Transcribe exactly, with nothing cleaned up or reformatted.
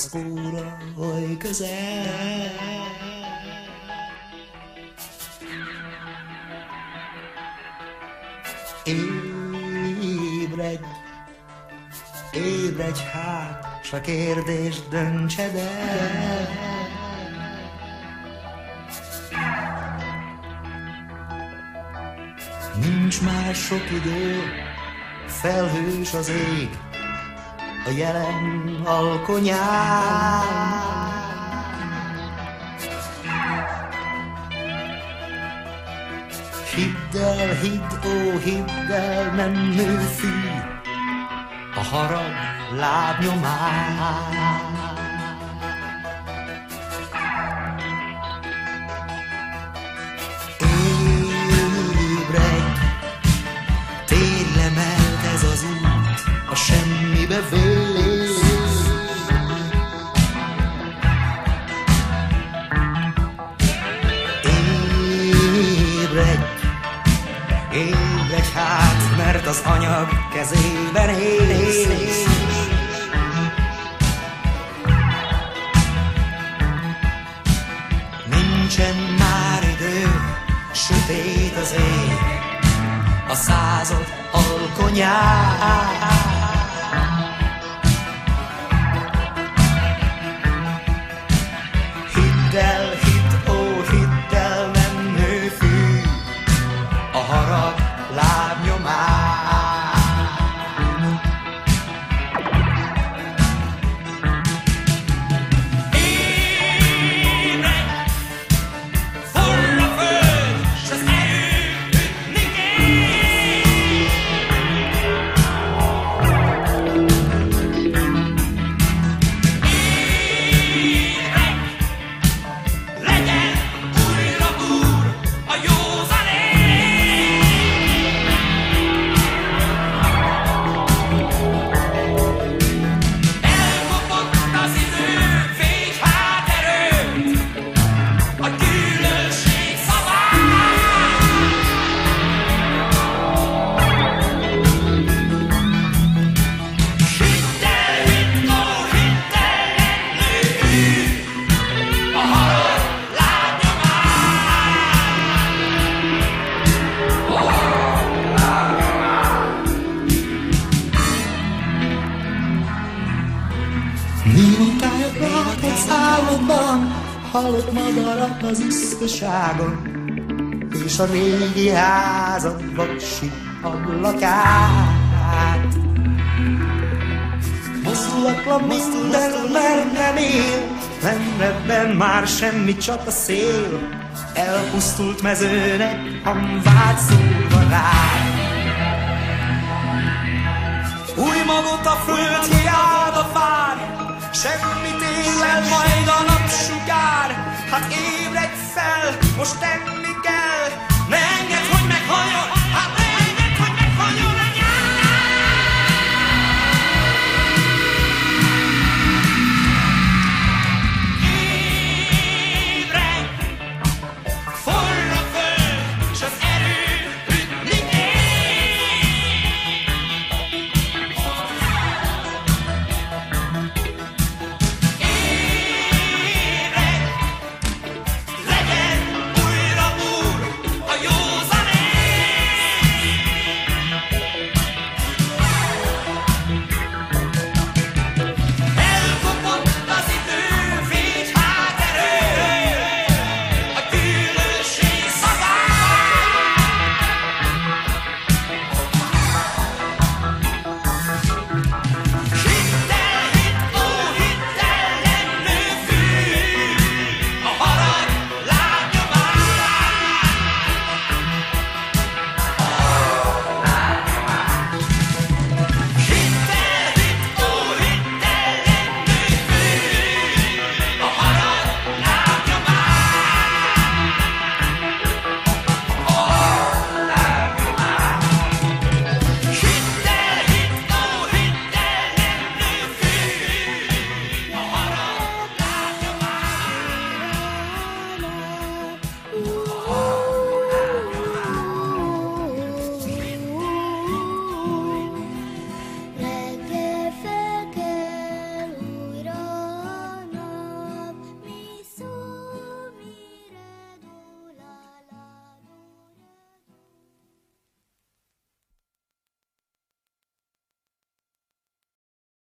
az óra oly közel. Ébredj, ébredj hát, s a kérdést döntsed el. Nincs már sok idő, felhős az ég, a jelen alkonyán. Hidd el, hidd, ó, hidd el, nem nő fű a harag lábnyomán. Ébredj, térj le, mert ez az út a semmibe vész. Ébredj, ébredj hát, mert az anyag kezében ész. Nincsen már idő, sötét az ég, a század alkonyán. Hidd el, hidd, ó, hidd el, nem nő fű a harag lábnyomán. Nématájat láthatsz álmodban, halott madarat az üszköságon, és a régi házad vaksi ablakát. Mozdulatlan minden, mert nem él, nem ebben már semmi, csak a szél. Elpusztult mezőnek hamvát szólva rád. Új magot a föld hiába vár, semmit élel majd a napsugár. Hát ébredj fel, most te